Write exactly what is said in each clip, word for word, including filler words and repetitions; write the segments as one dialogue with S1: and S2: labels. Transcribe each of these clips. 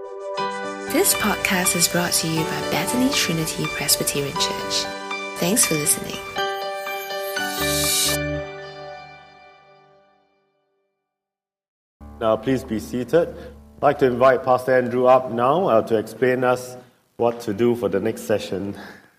S1: This podcast is brought to you by Bethany Trinity Presbyterian Church. Thanks for listening.
S2: Now, please be seated. I'd like to invite Pastor Andrew up now uh, to explain us what to do for the next session.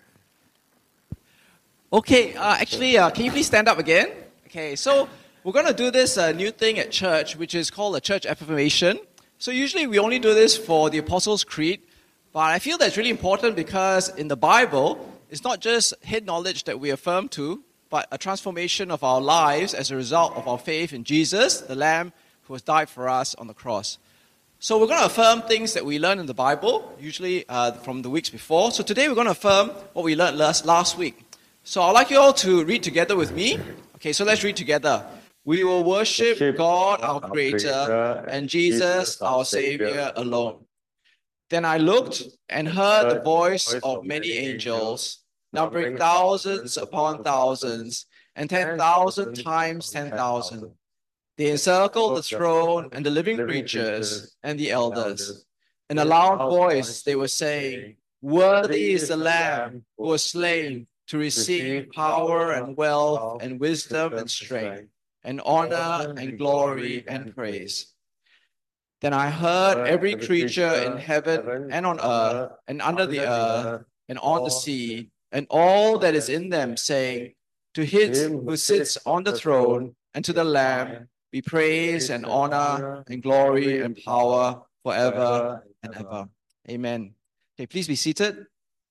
S3: Okay, uh, actually, uh, can you please stand up again? Okay, so we're going to do this uh, new thing at church, which is called a church affirmation. So usually we only do this for the Apostles' Creed, but I feel that's really important because in the Bible, it's not just head knowledge that we affirm to, but a transformation of our lives as a result of our faith in Jesus, the Lamb who has died for us on the cross. So we're going to affirm things that we learned in the Bible, usually uh, from the weeks before. So today we're going to affirm what we learned last, last week. So I'd like you all to read together with me. Okay, so let's read together. We will worship God, our Creator, and Jesus, our Savior, alone. Then I looked and heard the voice of many angels, numbering thousands upon thousands, and ten thousand times ten thousand. They encircled the throne and the living creatures and the elders. In a loud voice they were saying, "Worthy is the Lamb who was slain to receive power and wealth and wisdom and strength, and honor and glory and praise." Then I heard every creature in heaven and on earth and under the earth and on the sea and all that is in them saying, "To him who sits on the throne and to the Lamb be praise and honor and glory and power forever and ever." Amen. Okay, please be seated.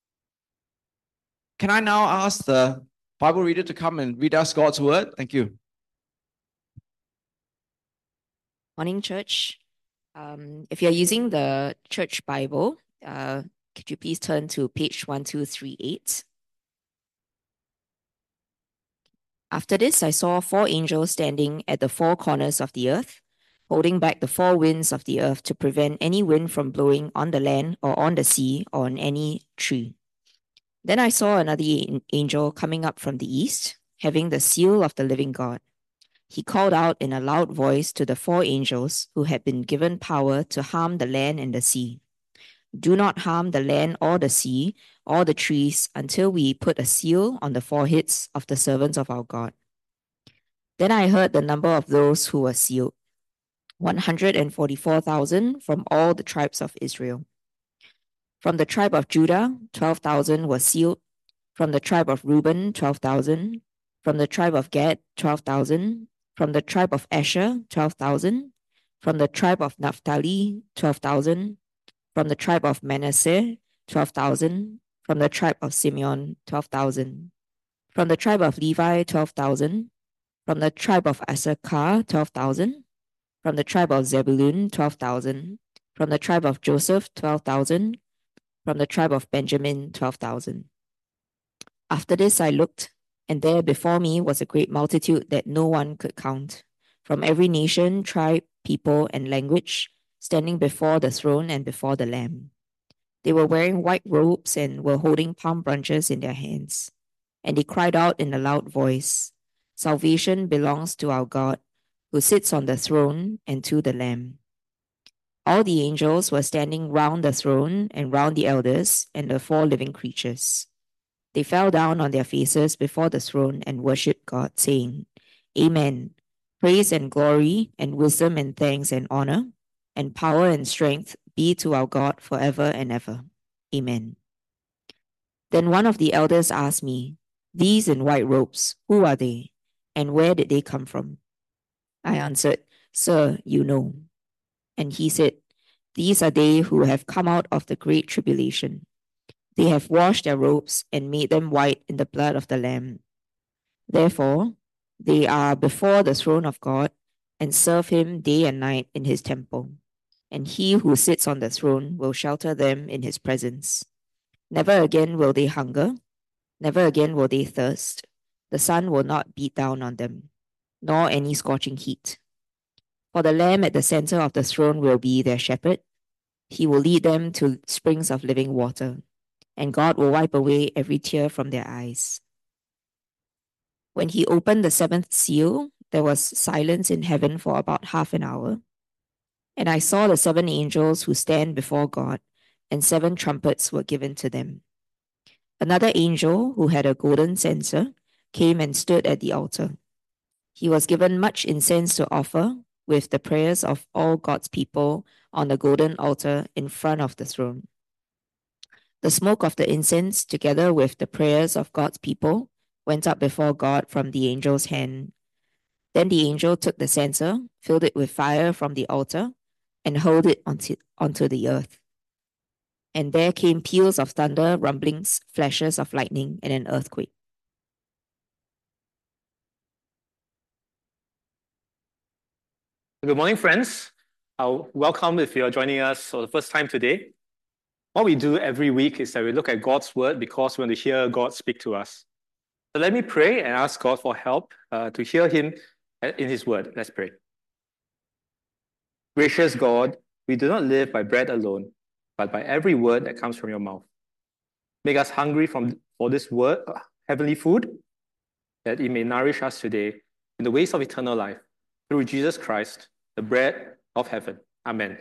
S3: Can I now ask the Bible reader to come and read us God's word? Thank you.
S4: Morning, church. Um, if you're using the church Bible, uh, could you please turn to page one two three eight? After this, I saw four angels standing at the four corners of the earth, holding back the four winds of the earth to prevent any wind from blowing on the land or on the sea or on any tree. Then I saw another angel coming up from the east, having the seal of the living God. He called out in a loud voice to the four angels who had been given power to harm the land and the sea. "Do not harm the land or the sea or the trees until we put a seal on the foreheads of the servants of our God." Then I heard the number of those who were sealed, one hundred forty-four thousand from all the tribes of Israel. From the tribe of Judah, twelve thousand were sealed. From the tribe of Reuben, twelve thousand. From the tribe of Gad, twelve thousand. From the tribe of Asher, twelve thousand. From the tribe of Naphtali, twelve thousand. From the tribe of Manasseh, twelve thousand. From the tribe of Simeon, twelve thousand. From the tribe of Levi, twelve thousand. From the tribe of Issachar, twelve thousand. From the tribe of Zebulun, twelve thousand. From the tribe of Joseph, twelve thousand. From the tribe of Benjamin, twelve thousand. After this I looked, and there before me was a great multitude that no one could count, from every nation, tribe, people, and language, standing before the throne and before the Lamb. They were wearing white robes and were holding palm branches in their hands. And they cried out in a loud voice, "Salvation belongs to our God, who sits on the throne, and to the Lamb." All the angels were standing round the throne and round the elders and the four living creatures. They fell down on their faces before the throne and worshipped God, saying, "Amen. Praise and glory and wisdom and thanks and honor and power and strength be to our God forever and ever. Amen." Then one of the elders asked me, "These in white robes, who are they? And where did they come from?" I answered, "Sir, you know." And he said, "These are they who have come out of the great tribulation. They have washed their robes and made them white in the blood of the Lamb. Therefore, they are before the throne of God and serve him day and night in his temple. And he who sits on the throne will shelter them in his presence. Never again will they hunger, never again will they thirst. The sun will not beat down on them, nor any scorching heat. For the Lamb at the center of the throne will be their shepherd. He will lead them to springs of living water, and God will wipe away every tear from their eyes." When he opened the seventh seal, there was silence in heaven for about half an hour. And I saw the seven angels who stand before God, and seven trumpets were given to them. Another angel, who had a golden censer, came and stood at the altar. He was given much incense to offer, with the prayers of all God's people on the golden altar in front of the throne. The smoke of the incense, together with the prayers of God's people, went up before God from the angel's hand. Then the angel took the censer, filled it with fire from the altar, and hurled it onto, onto the earth. And there came peals of thunder, rumblings, flashes of lightning, and an earthquake.
S5: Good morning, friends. Uh, welcome if you're joining us for the first time today. What we do every week is that we look at God's word because we want to hear God speak to us. So let me pray and ask God for help uh, to hear him in his word. Let's pray. Gracious God, we do not live by bread alone, but by every word that comes from your mouth. Make us hungry from, for this word, uh, heavenly food, that it may nourish us today in the ways of eternal life. Through Jesus Christ, the bread of heaven. Amen.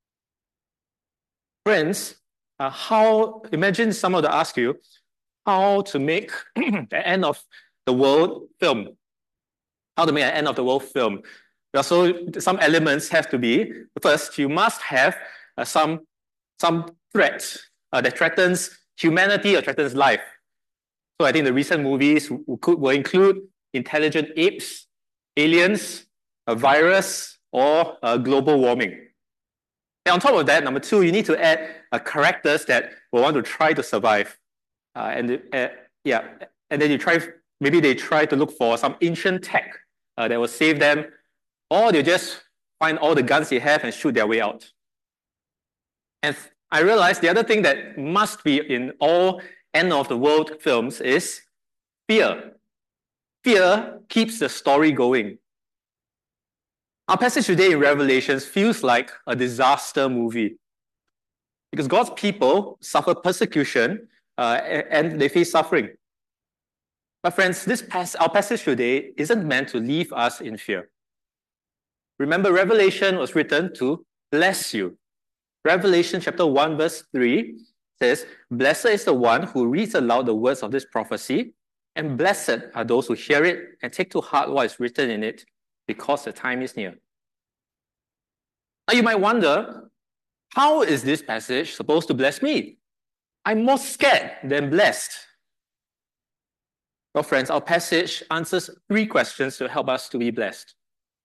S5: Friends, uh, how, imagine someone to ask you how to make the end of the world film. How to make an end of the world film. Also, some elements have to be, first, you must have uh, some, some threat uh, that threatens humanity or threatens life. So I think the recent movies will, will include intelligent apes, aliens, a virus, or uh, global warming. And on top of that, number two, you need to add uh, characters that will want to try to survive. Uh, and uh, yeah, and then you try, maybe they try to look for some ancient tech uh, that will save them, or they just find all the guns they have and shoot their way out. And I realized the other thing that must be in all end of the world films is fear. Fear keeps the story going. Our passage today in Revelation feels like a disaster movie because God's people suffer persecution uh, and they face suffering. But friends, this pas- our passage today isn't meant to leave us in fear. Remember, Revelation was written to bless you. Revelation chapter one verse three says, "Blessed is the one who reads aloud the words of this prophecy, and blessed are those who hear it and take to heart what is written in it, because the time is near." Now you might wonder, how is this passage supposed to bless me? I'm more scared than blessed. Well, friends, our passage answers three questions to help us to be blessed.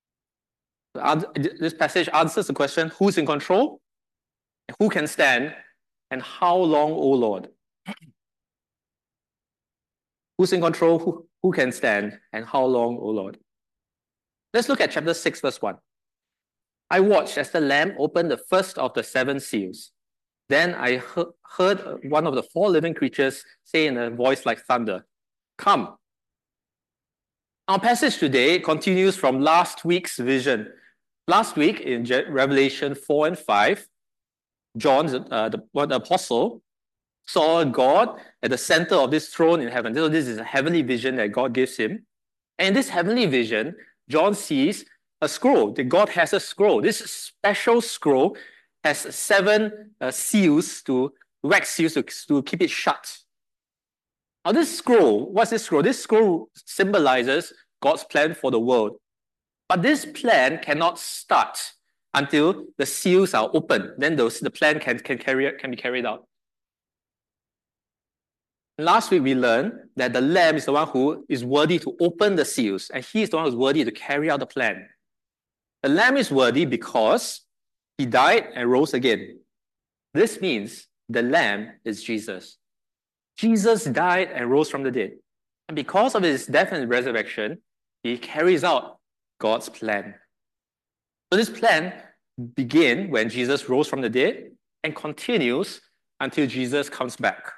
S5: This passage answers the question, who's in control? Who can stand? And how long, O Lord? Who's in control? Who, who can stand? And how long, O Lord? Let's look at chapter six, verse one. I watched as the Lamb opened the first of the seven seals. Then I he- heard one of the four living creatures say in a voice like thunder, "Come." Our passage today continues from last week's vision. Last week in Je- Revelation four and five, John, uh, the, the apostle, saw God at the center of this throne in heaven. So this is a heavenly vision that God gives him. And in this heavenly vision, John sees a scroll. That God has a scroll. This special scroll has seven uh, seals, to wax seals to, to keep it shut. Now this scroll, what's this scroll? This scroll symbolizes God's plan for the world. But this plan cannot start until the seals are open. Then those, the plan can, can, carry, can be carried out. Last week we learned that the Lamb is the one who is worthy to open the seals, and he is the one who is worthy to carry out the plan. The Lamb is worthy because he died and rose again. This means the Lamb is Jesus. Jesus died and rose from the dead. And because of his death and resurrection, he carries out God's plan. So this plan began when Jesus rose from the dead and continues until Jesus comes back.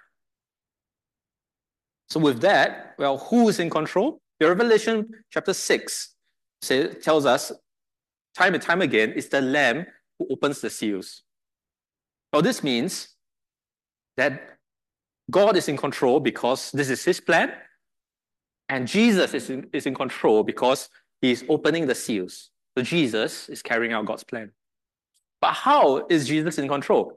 S5: So with that, well, who is in control? The Revelation chapter six say, tells us time and time again, it's the Lamb who opens the seals. Well, this means that God is in control because this is his plan, and Jesus is in, is in control because he is opening the seals. So Jesus is carrying out God's plan. But how is Jesus in control?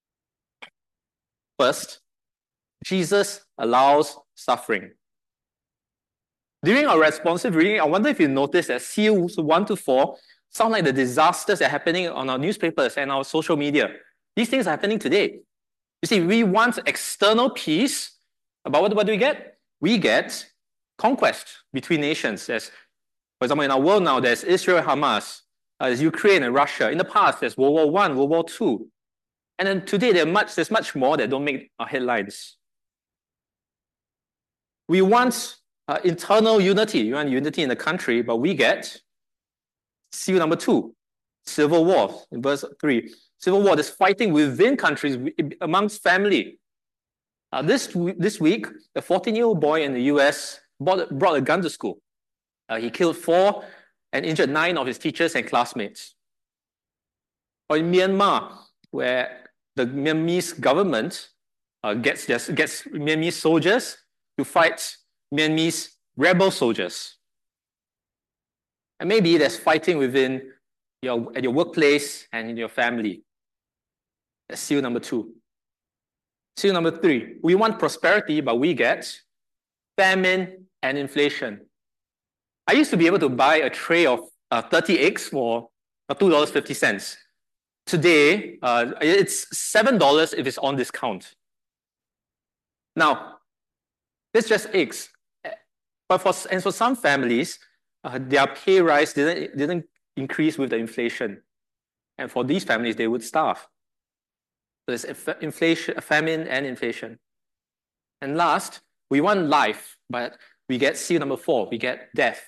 S5: First, Jesus allows suffering. During our responsive reading, I wonder if you noticed that seals one to four sound like the disasters that are happening on our newspapers and our social media. These things are happening today. You see, we want external peace, but what, what do we get? We get conquest between nations. As, for example, in our world now, there's Israel and Hamas, uh, there's Ukraine and Russia. In the past, there's World War One, World War Two. And then today, there's much, there's much more that don't make our headlines. We want uh, internal unity. We want unity in the country, but we get seal number two, civil war, in verse three. Civil war, there's fighting within countries, amongst family. Uh, this, this week, a fourteen-year-old boy in the U S brought, brought a gun to school. Uh, he killed four and injured nine of his teachers and classmates. Or in Myanmar, where the Myanmar government uh, gets, gets, gets Myanmar soldiers to fight Myanmar's rebel soldiers. And maybe there's fighting within your, at your workplace and in your family. That's seal number two. Seal number three, we want prosperity, but we get famine and inflation. I used to be able to buy a tray of uh, thirty eggs for uh, two dollars and fifty cents. Today, uh, it's seven dollars if it's on discount. Now, it's just eggs. But for, and for some families, uh, their pay rise didn't, didn't increase with the inflation. And for these families, they would starve. So there's inflation, famine and inflation. And last, we want life, but we get seal number four, we get death.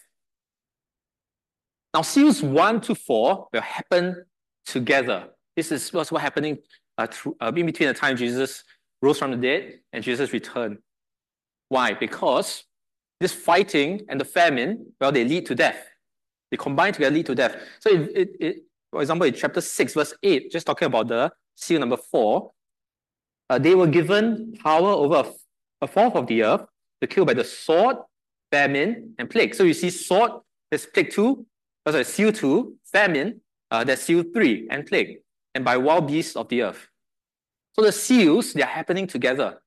S5: Now, seals one to four will happen together. This is what's what happening uh, through, uh, in between the time Jesus rose from the dead and Jesus returned. Why? Because this fighting and the famine, well, they lead to death. They combine together, lead to death. So, it, it, it, for example, in chapter six, verse eight, just talking about the seal number four, uh, they were given power over a, a fourth of the earth to kill by the sword, famine, and plague. So you see sword, there's plague two, oh, sorry, seal two, famine, uh, there's seal three, and plague, and by wild beasts of the earth. So the seals, they're happening together.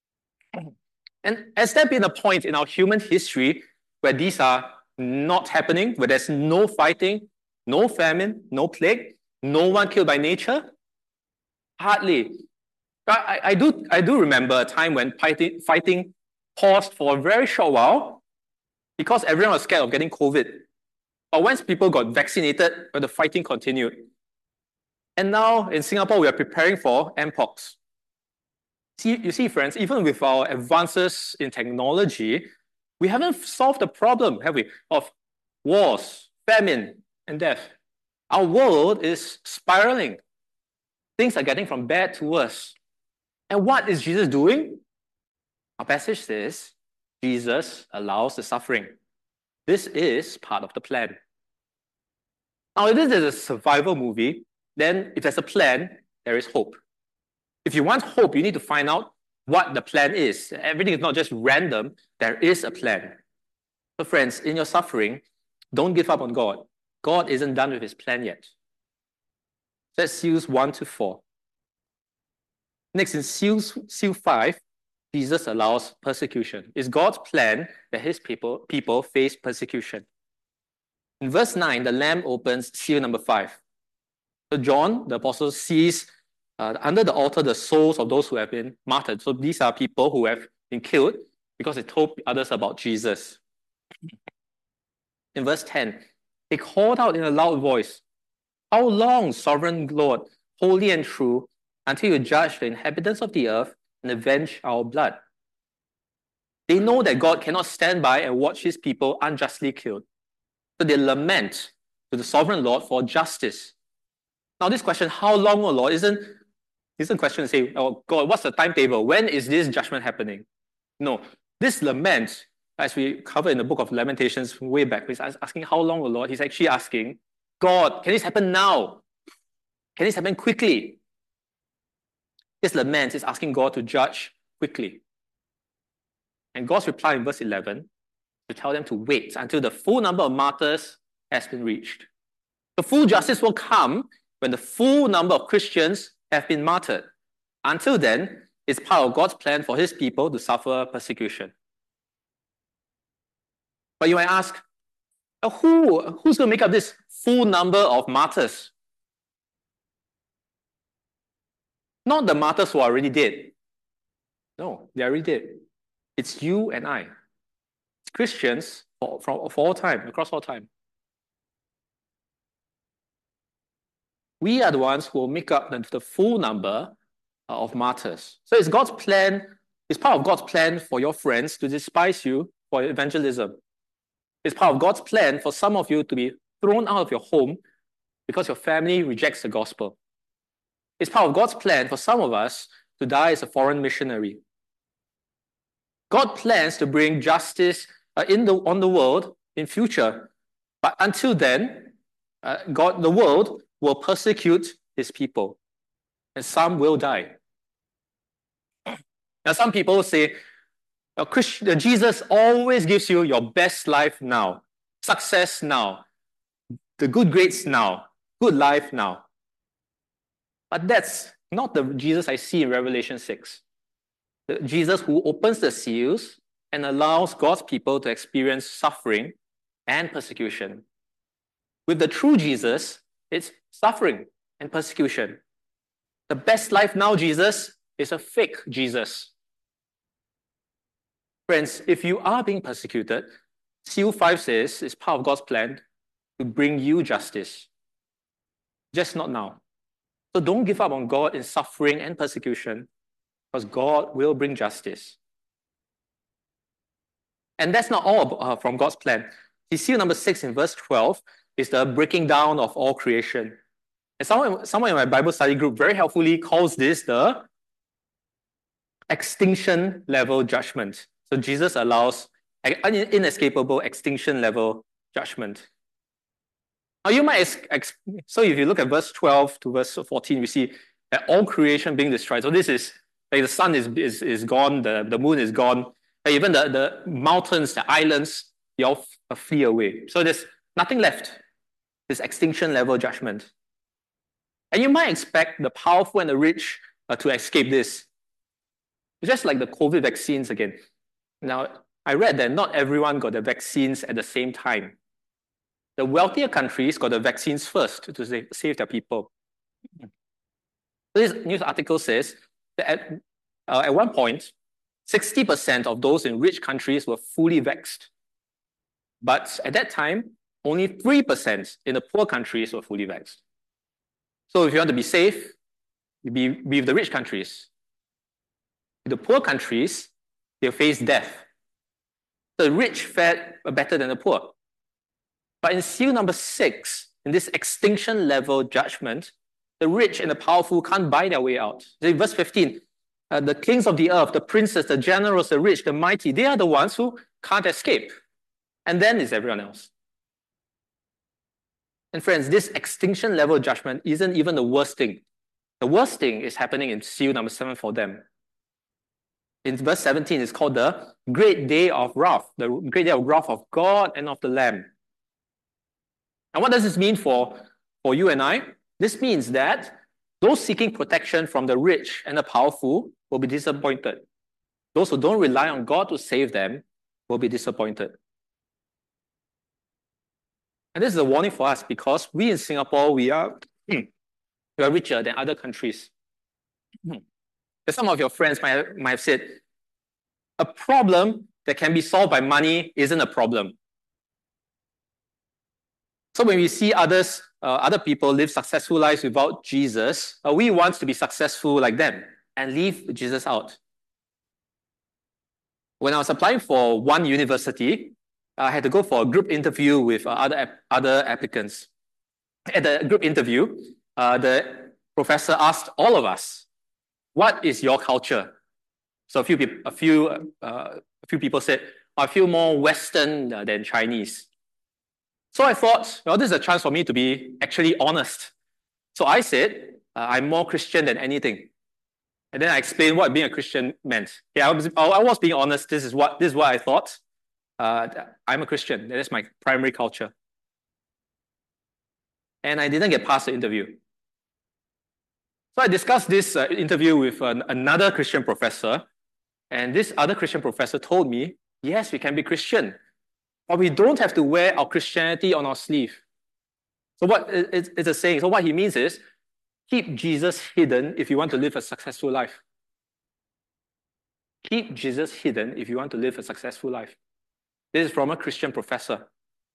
S5: And has there been a point in our human history where these are not happening, where there's no fighting, no famine, no plague, no one killed by nature? Hardly. I, I, do, I do remember a time when fighting, fighting paused for a very short while because everyone was scared of getting COVID. But once people got vaccinated, well, the fighting continued. And now in Singapore, we are preparing for Mpox. See, you see, friends, even with our advances in technology, we haven't solved the problem, have we, of wars, famine, and death. Our world is spiraling. Things are getting from bad to worse. And what is Jesus doing? Our passage says, Jesus allows the suffering. This is part of the plan. Now, if this is a survival movie, then if there's a plan, there is hope. If you want hope, you need to find out what the plan is. Everything is not just random. There is a plan. So friends, in your suffering, don't give up on God. God isn't done with his plan yet. That's seals one to four. Next, in seals, seal five, Jesus allows persecution. It's God's plan that his people, people face persecution. In verse nine, the Lamb opens seal number five. So John, the apostle, sees Uh, under the altar, the souls of those who have been martyred. So these are people who have been killed because they told others about Jesus. In verse ten, they called out in a loud voice, "How long, sovereign Lord, holy and true, until you judge the inhabitants of the earth and avenge our blood?" They know that God cannot stand by and watch his people unjustly killed. So they lament to the sovereign Lord for justice. Now this question, how long, O Lord, isn't Isn't a question to say, oh God, what's the timetable? When is this judgment happening? No, this lament, as we covered in the book of Lamentations way back, he's asking how long, O Lord? He's actually asking, God, can this happen now? Can this happen quickly? This lament is asking God to judge quickly. And God's reply in verse eleven to tell them to wait until the full number of martyrs has been reached. The full justice will come when the full number of Christians have been martyred. Until then, it's part of God's plan for his people to suffer persecution. But you might ask, who, who's going to make up this full number of martyrs? Not the martyrs who are already dead. No, they are already dead. It's you and I. It's Christians for, for, for all time, across all time. We are the ones who will make up the, the full number of martyrs. So it's God's plan, it's part of God's plan for your friends to despise you for evangelism. It's part of God's plan for some of you to be thrown out of your home because your family rejects the gospel. It's part of God's plan for some of us to die as a foreign missionary. God plans to bring justice uh, in the, on the world in future. But until then, uh, God, the world will persecute his people. And some will die. Now, some people say, uh, Christ, uh, Jesus always gives you your best life now, success now, the good grades now, good life now. But that's not the Jesus I see in Revelation six. The Jesus who opens the seals and allows God's people to experience suffering and persecution. With the true Jesus, it's suffering and persecution. The best life now Jesus is a fake Jesus. Friends, if you are being persecuted, Seal five says it's part of God's plan to bring you justice. Just not now. So don't give up on God in suffering and persecution, because God will bring justice. And that's not all uh, from God's plan. See, seal number six in verse twelve is the breaking down of all creation. And someone, someone in my Bible study group very helpfully calls this the extinction level judgment. So Jesus allows an inescapable extinction level judgment. Now you might, ex ex so if you look at verse twelve to verse fourteen, we see that all creation being destroyed. So this is, like the sun is, is, is gone, the, the moon is gone, even the, the mountains, the islands, they all flee away. So there's nothing left, this extinction level judgment. And you might expect the powerful and the rich uh, to escape this. It's just like the COVID vaccines again. Now, I read that not everyone got the vaccines at the same time. The wealthier countries got the vaccines first to save, save their people. This news article says that at, uh, at one point, sixty percent of those in rich countries were fully vaxxed. But at that time, only three percent in the poor countries were fully vaxxed. So if you want to be safe, you be, be with the rich countries. In the poor countries, they'll face death. The rich fared better than the poor. But in seal number six, in this extinction level judgment, the rich and the powerful can't buy their way out. In verse fifteen, uh, the kings of the earth, the princes, the generals, the rich, the mighty, they are the ones who can't escape. And then is everyone else. And friends, this extinction level judgment isn't even the worst thing. The worst thing is happening in seal number seven for them. In verse seventeen, it's called the great day of wrath, the great day of wrath of God and of the Lamb. And what does this mean for, for you and I? This means that those seeking protection from the rich and the powerful will be disappointed. Those who don't rely on God to save them will be disappointed. And this is a warning for us because we in Singapore, we are, we are richer than other countries. Some of your friends might, might have said, a problem that can be solved by money isn't a problem. So when we see others, uh, other people live successful lives without Jesus, uh, we want to be successful like them and leave Jesus out. When I was applying for one university, I had to go for a group interview with uh, other, other applicants. At the group interview, uh, the professor asked all of us, what is your culture? So a few, peop a few, uh, a few people said, I feel more Western uh, than Chinese. So I thought, well, this is a chance for me to be actually honest. So I said, uh, I'm more Christian than anything. And then I explained what being a Christian meant. Yeah, I was, I was being honest. This is what, this is what I thought. Uh, I'm a Christian. That is my primary culture. And I didn't get past the interview. So I discussed this uh, interview with an, another Christian professor, and this other Christian professor told me, yes, we can be Christian, but we don't have to wear our Christianity on our sleeve. So what it, it's a saying. So what he means is, keep Jesus hidden if you want to live a successful life. Keep Jesus hidden if you want to live a successful life. This is from a Christian professor.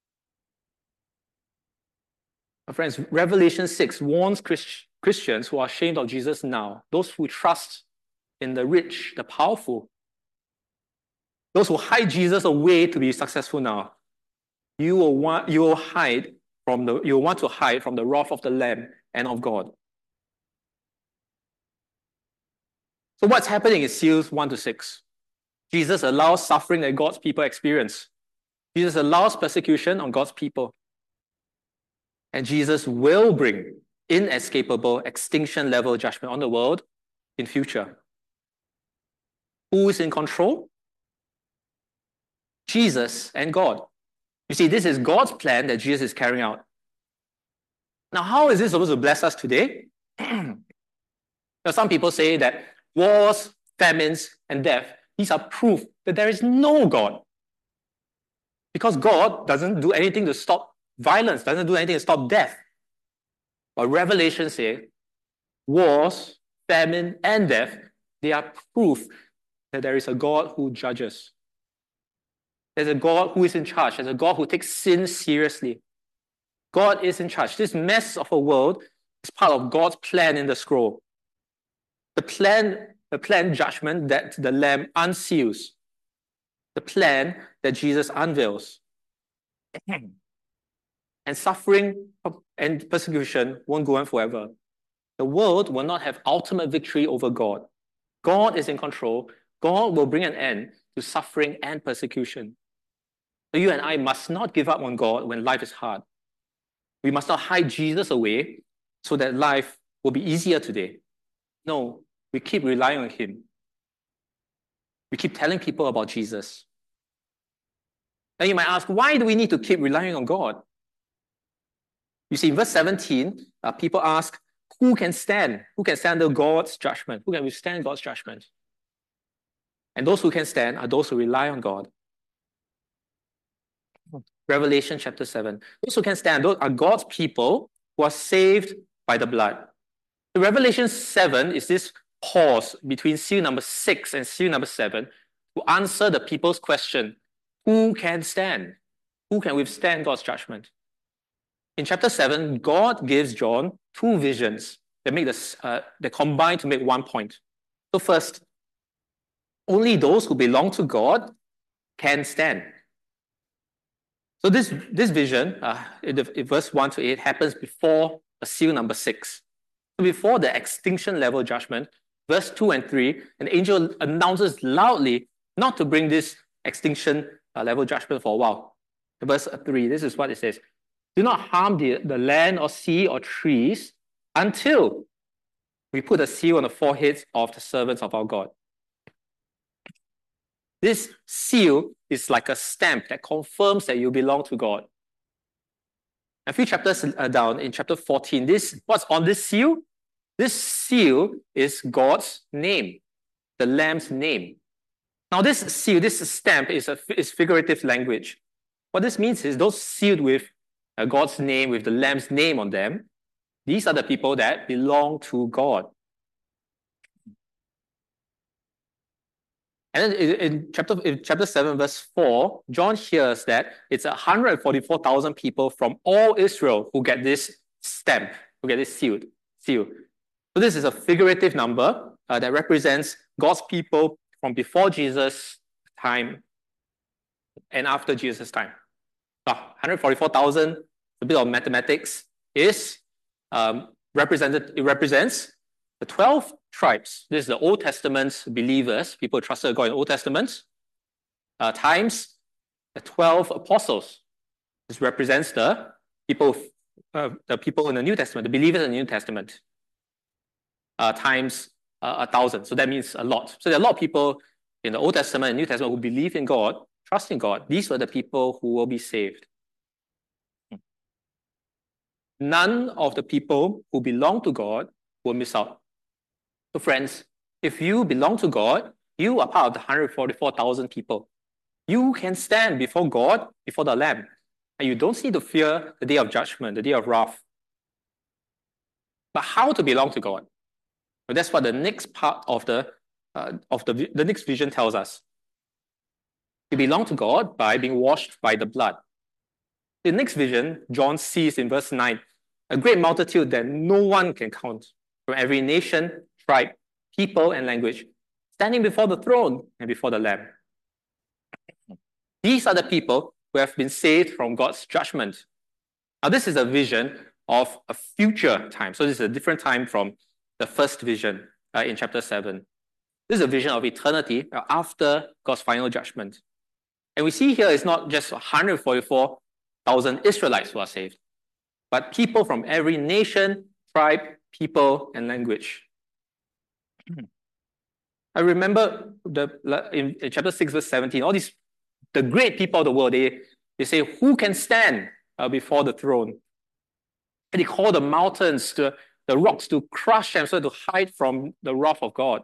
S5: My friends, Revelation six warns Christ, Christians who are ashamed of Jesus now, those who trust in the rich, the powerful, those who hide Jesus away to be successful now. You will want, you will hide from the, you will want to hide from the wrath of the Lamb and of God. So what's happening in seals one to six? Jesus allows suffering that God's people experience. Jesus allows persecution on God's people. And Jesus will bring inescapable extinction-level judgment on the world in future. Who is in control? Jesus and God. You see, this is God's plan that Jesus is carrying out. Now, how is this supposed to bless us today? Now, some people say that wars, famines, and death, these are proof that there is no God. Because God doesn't do anything to stop violence, doesn't do anything to stop death. But Revelation says, wars, famine, and death, they are proof that there is a God who judges. There's a God who is in charge. There's a God who takes sin seriously. God is in charge. This mess of a world is part of God's plan in the scroll. The plan, the planned judgment that the Lamb unseals. The plan that Jesus unveils. And suffering and persecution won't go on forever. The world will not have ultimate victory over God. God is in control. God will bring an end to suffering and persecution. So you and I must not give up on God when life is hard. We must not hide Jesus away so that life will be easier today. No, we keep relying on Him. We keep telling people about Jesus. Now you might ask, why do we need to keep relying on God? You see, in verse seventeen, uh, people ask, who can stand? Who can stand under God's judgment? Who can withstand God's judgment? And those who can stand are those who rely on God. Revelation chapter seven. Those who can stand, those are God's people who are saved by the blood. The Revelation seven is this pause between seal number six and seal number seven to answer the people's question, who can stand? Who can withstand God's judgment? In chapter seven, God gives John two visions that make this, uh, that combine to make one point. So first, only those who belong to God can stand. So this, this vision, uh, in, the, in verse one to eight, happens before a seal number six. So before the extinction level judgment, verse two and three, an angel announces loudly not to bring this extinction uh, level judgment for a while. Verse three, this is what it says. Do not harm the, the land or sea or trees until we put a seal on the foreheads of the servants of our God. This seal is like a stamp that confirms that you belong to God. A few chapters down, in chapter fourteen, this, what's on this seal? This seal is God's name, the Lamb's name. Now this seal, this stamp is, a, is figurative language. What this means is those sealed with uh, God's name, with the Lamb's name on them, these are the people that belong to God. And then in chapter, in chapter seven, verse four, John hears that it's one hundred forty-four thousand people from all Israel who get this stamp, who get this sealed, seal. So this is a figurative number uh, that represents God's people from before Jesus' time and after Jesus' time. Uh, one hundred forty-four thousand, a bit of mathematics, is um, represented, it represents the twelve tribes. This is the Old Testament's believers, people who trusted God in the Old Testament, uh, times the twelve apostles. This represents the people, uh, the people in the New Testament, the believers in the New Testament, uh, times uh, a thousand. So that means a lot. So there are a lot of people in the Old Testament and New Testament who believe in God, trust in God. These were the people who will be saved. None of the people who belong to God will miss out. So friends, if you belong to God, you are part of the one hundred forty-four thousand people. You can stand before God, before the Lamb, and you don't need to fear the day of judgment, the day of wrath. But how to belong to God? Well, that's what the next part of the uh, of the the next vision tells us. You belong to God by being washed by the blood. The next vision, John sees in verse nine, a great multitude that no one can count, from every nation, tribe, people, and language, standing before the throne and before the Lamb. These are the people who have been saved from God's judgment. Now, this is a vision of a future time. So this is a different time from the first vision uh, in chapter seven. This is a vision of eternity after God's final judgment. And we see here it's not just one hundred forty-four thousand Israelites who are saved, but people from every nation, tribe, people, and language. I remember the in, in chapter six, verse seventeen, all these, the great people of the world, they, they say, who can stand uh, before the throne? And they call the mountains, the, the rocks to crush them, so to hide from the wrath of God.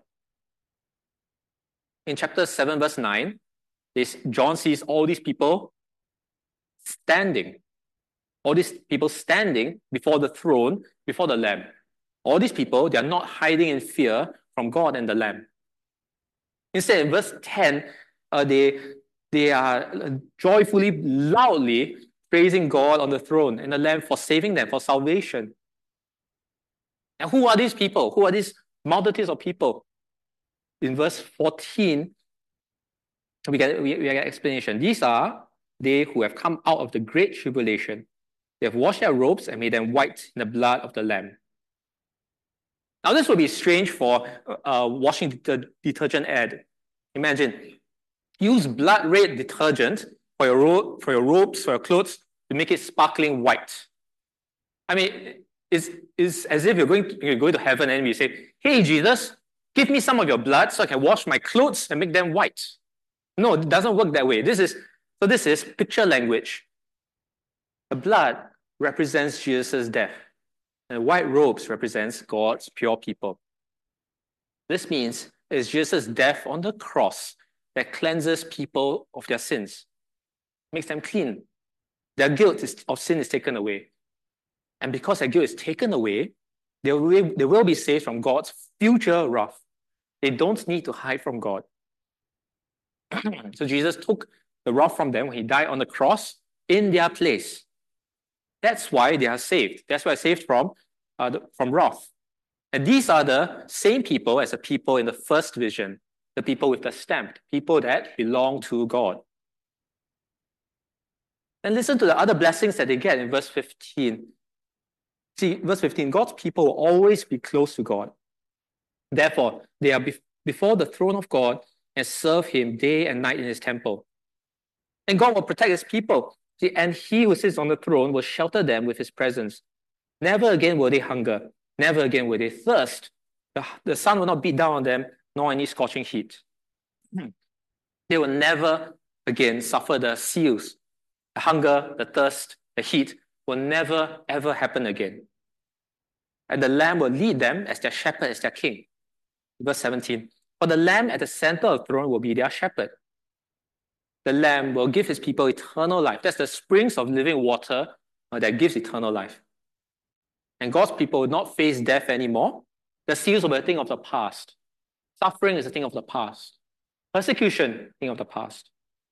S5: In chapter seven, verse nine, this, John sees all these people standing. All these people standing before the throne, before the Lamb. All these people, they are not hiding in fear from God and the Lamb. Instead, in verse ten, uh, they, they are joyfully, loudly praising God on the throne and the Lamb for saving them, for salvation. And who are these people? Who are these multitudes of people? In verse fourteen, we get, we, we get an explanation. These are they who have come out of the great tribulation. They have washed their robes and made them white in the blood of the Lamb. Now, this would be strange for uh, washing the detergent ad. Imagine, use blood red detergent for your, ro for your robes, for your clothes, to make it sparkling white. I mean, it's, it's as if you're going, to, you're going to heaven and you say, hey, Jesus, give me some of your blood so I can wash my clothes and make them white. No, it doesn't work that way. This is, so this is picture language. The blood represents Jesus' death, and white robes represents God's pure people. This means it's Jesus' death on the cross that cleanses people of their sins, makes them clean. Their guilt is, of sin is taken away. And because their guilt is taken away, they will, they will be saved from God's future wrath. They don't need to hide from God. So Jesus took the wrath from them when he died on the cross in their place. That's why they are saved. That's why they're saved from, uh, the, from wrath. And these are the same people as the people in the first vision, the people with the stamp, people that belong to God. And listen to the other blessings that they get in verse fifteen. See, verse fifteen, God's people will always be close to God. Therefore, they are be before the throne of God and serve him day and night in his temple. And God will protect his people. See, and he who sits on the throne will shelter them with his presence. Never again will they hunger. Never again will they thirst. The, the sun will not beat down on them, nor any scorching heat. They will never again suffer the seals. The hunger, the thirst, the heat will never, ever happen again. And the Lamb will lead them as their shepherd, as their king. Verse seventeen. For the Lamb at the center of the throne will be their shepherd. The Lamb will give his people eternal life. That's the springs of living water uh, that gives eternal life. And God's people will not face death anymore. The seals will be a thing of the past. Suffering is a thing of the past. Persecution, thing of the past.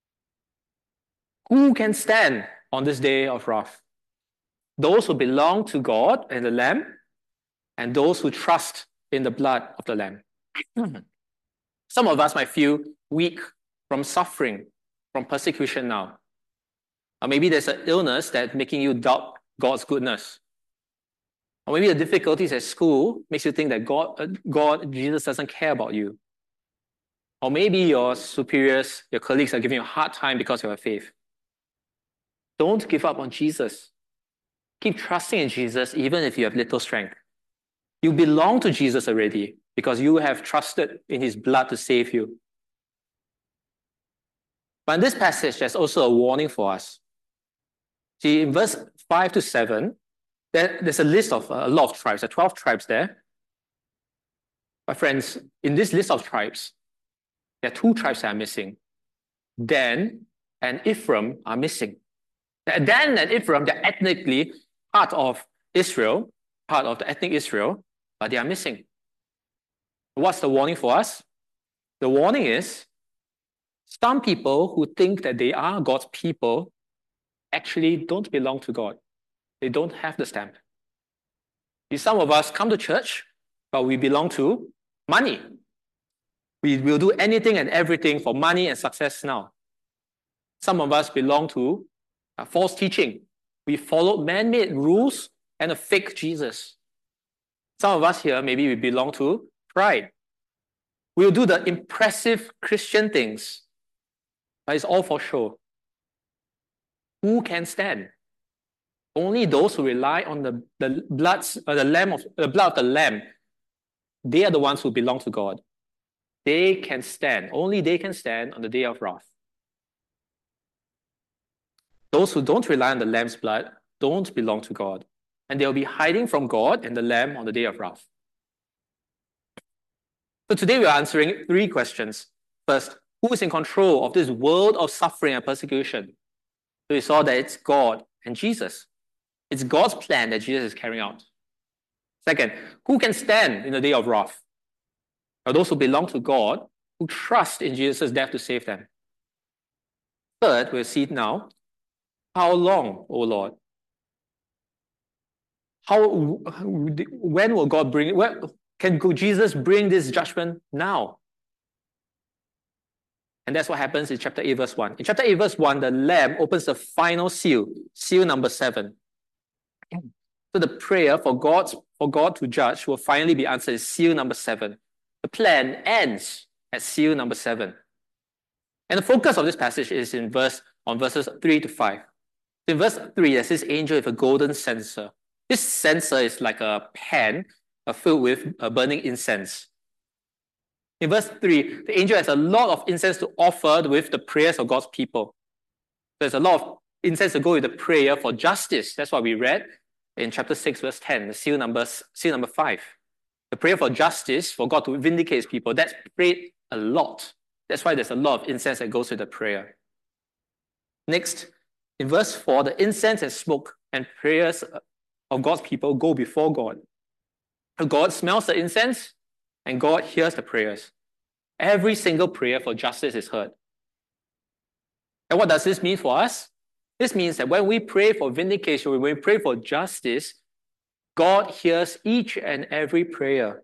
S5: Who can stand on this day of wrath? Those who belong to God and the Lamb, and those who trust in the blood of the Lamb. Some of us might feel weak from suffering, from persecution now. Or maybe there's an illness that's making you doubt God's goodness. Or maybe the difficulties at school makes you think that God, uh, God, Jesus doesn't care about you. Or maybe your superiors, your colleagues are giving you a hard time because of your faith. Don't give up on Jesus. Keep trusting in Jesus even if you have little strength. You belong to Jesus already because you have trusted in his blood to save you. But in this passage, there's also a warning for us. See, in verse five to seven, there, there's a list of uh, a lot of tribes, there are twelve tribes there. My friends, in this list of tribes, there are two tribes that are missing. Dan and Ephraim are missing. Dan and Ephraim, they're ethnically part of Israel, part of the ethnic Israel, but they are missing. What's the warning for us? The warning is some people who think that they are God's people actually don't belong to God. They don't have the stamp. Some of us come to church, but we belong to money. We will do anything and everything for money and success now. Some of us belong to uh, false teaching. We follow man-made rules and a fake Jesus. Some of us here, maybe we belong to pride. We'll do the impressive Christian things, but it's all for show. Who can stand? Only those who rely on the, the, blood, uh, the, lamb of, the blood of the Lamb. They are the ones who belong to God. They can stand. Only they can stand on the day of wrath. Those who don't rely on the Lamb's blood don't belong to God. And they'll be hiding from God and the Lamb on the day of wrath. So today we are answering three questions. First, who is in control of this world of suffering and persecution? So we saw that it's God and Jesus. It's God's plan that Jesus is carrying out. Second, who can stand in the day of wrath? Are those who belong to God, who trust in Jesus' death to save them. Third, we'll see now, how long, O Lord? How, when will God bring, when, can Jesus bring this judgment now? And that's what happens in chapter eight, verse one. In chapter eight, verse one, the Lamb opens the final seal, seal number seven. So the prayer for God, for God to judge will finally be answered in seal number seven. The plan ends at seal number seven. And the focus of this passage is in verse on verses three to five. In verse three, there's this angel with a golden censer. This censer is like a pan uh, filled with uh, burning incense. In verse three, the angel has a lot of incense to offer with the prayers of God's people. There's a lot of incense to go with the prayer for justice. That's what we read in chapter six, verse ten, the seal number, seal number five. The prayer for justice, for God to vindicate his people, that's prayed a lot. That's why there's a lot of incense that goes with the prayer. Next, in verse four, the incense and smoke and prayers of God's people go before God. God smells the incense and God hears the prayers. Every single prayer for justice is heard. And what does this mean for us? This means that when we pray for vindication, when we pray for justice, God hears each and every prayer.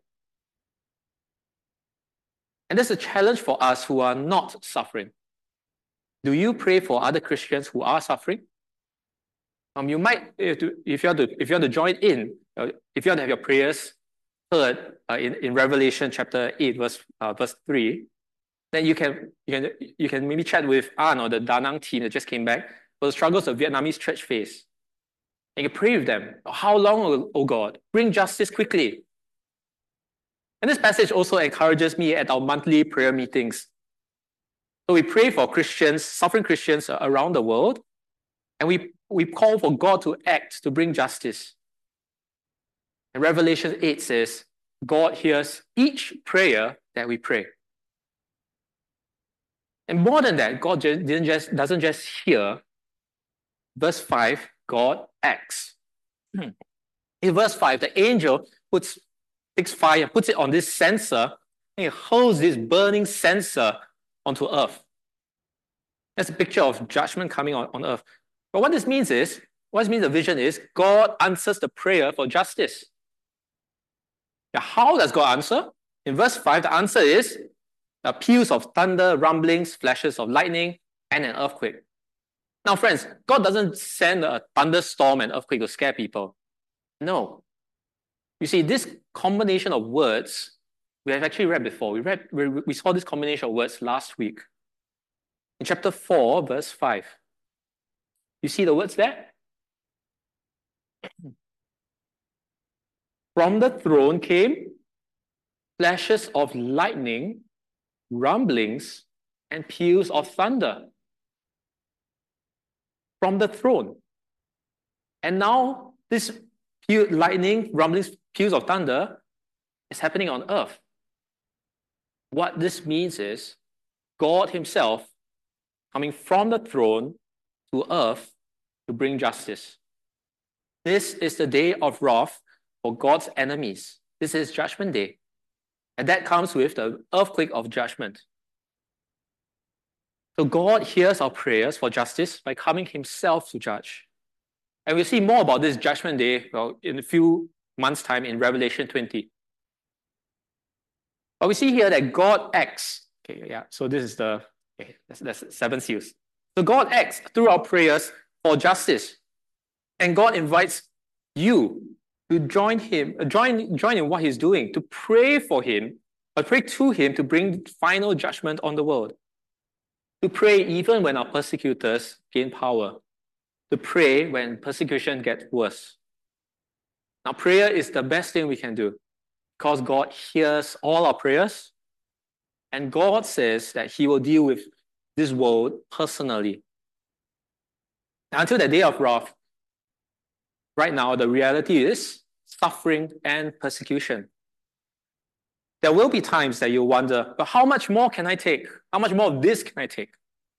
S5: And that's a challenge for us who are not suffering. Do you pray for other Christians who are suffering? Um, you might, if you, if you want to, if you want to join in, uh, if you want to have your prayers heard uh, in, in Revelation chapter eight, verse uh, verse three, then you can you can you can maybe chat with An or the Da Nang team that just came back for the struggles of Vietnamese church face. And you can pray with them. How long, oh God? Bring justice quickly. And this passage also encourages me at our monthly prayer meetings. So we pray for Christians, suffering Christians around the world, and we, we call for God to act, to bring justice. And Revelation eight says, God hears each prayer that we pray. And more than that, God didn't just, doesn't just hear. Verse five, God acts. In verse five, the angel puts, takes fire, puts it on this censer, and he holds this burning censer onto earth. That's a picture of judgment coming on, on earth. But what this means is, what this means, the vision is, God answers the prayer for justice. Now, how does God answer? In verse five, the answer is uh, peals of thunder, rumblings, flashes of lightning, and an earthquake. Now, friends, God doesn't send a thunderstorm and earthquake to scare people. No. You see, this combination of words, we have actually read before. We, read, we, we saw this combination of words last week. In chapter four, verse five. You see the words there? From the throne came flashes of lightning, rumblings, and peals of thunder. From the throne. And now this peal, lightning, rumblings, peals of thunder is happening on earth. What this means is God himself coming from the throne to earth to bring justice. This is the day of wrath for God's enemies. This is Judgment Day. And that comes with the earthquake of judgment. So God hears our prayers for justice by coming himself to judge. And we'll see more about this Judgment Day well, in a few months' time in Revelation twenty. But we see here that God acts. Okay, yeah, so this is the okay, that's, that's seven seals. So God acts through our prayers for justice. And God invites you to join him, uh, join, join in what he's doing, to pray for him, or pray to him to bring final judgment on the world. To pray even when our persecutors gain power. To pray when persecution gets worse. Now, prayer is the best thing we can do because God hears all our prayers, and God says that he will deal with this world personally. Now, until the day of wrath, right now, the reality is suffering and persecution. There will be times that you wonder, but how much more can I take? How much more of this can I take?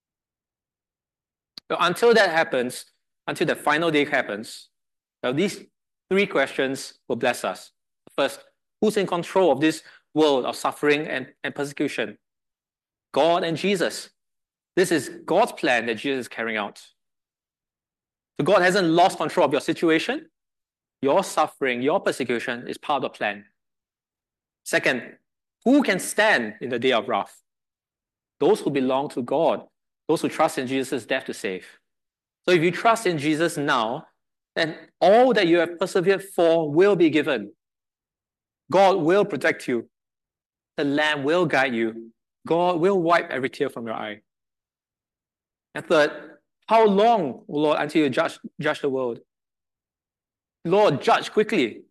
S5: But until that happens, until the final day happens, well, these three questions will bless us. First, who's in control of this world of suffering and, and persecution? God and Jesus. This is God's plan that Jesus is carrying out. So God hasn't lost control of your situation. Your suffering, your persecution is part of the plan. Second, who can stand in the day of wrath? Those who belong to God, those who trust in Jesus' death to save. So if you trust in Jesus now, then all that you have persevered for will be given. God will protect you. The Lamb will guide you. God will wipe every tear from your eye. And third, how long, O Lord, until you judge, judge the world? Lord, judge quickly.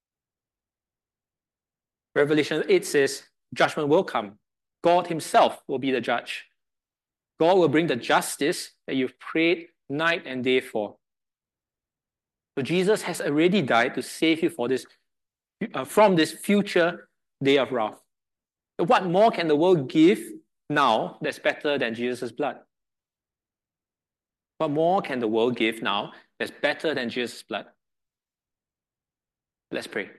S5: Revelation eight says, judgment will come. God himself will be the judge. God will bring the justice that you've prayed night and day for. So Jesus has already died to save you for this, uh, from this future day of wrath. So what more can the world give now that's better than Jesus' blood? What more can the world give now that's better than Jesus' blood? Let's pray.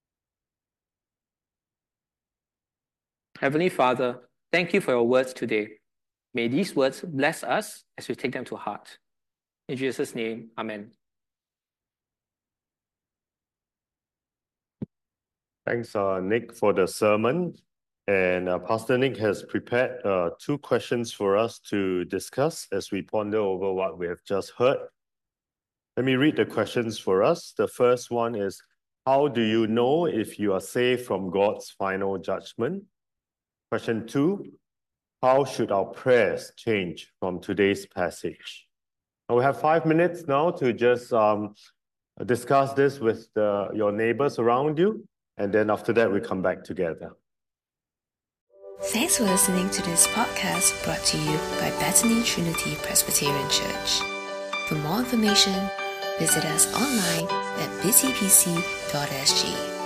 S5: Heavenly Father, thank you for your words today. May these words bless us as we take them to heart. In Jesus' name, amen.
S2: Thanks, uh, Nick, for the sermon. And uh, Pastor Nick has prepared uh, two questions for us to discuss as we ponder over what we have just heard. Let me read the questions for us. The first one is, how do you know if you are saved from God's final judgment? Question two, how should our prayers change from today's passage? Now we have five minutes now to just um, discuss this with the, your neighbors around you, and then after that we come back together.
S1: Thanks for listening to this podcast brought to you by Bethany Trinity Presbyterian Church. For more information, visit us online at busy b c dot s g.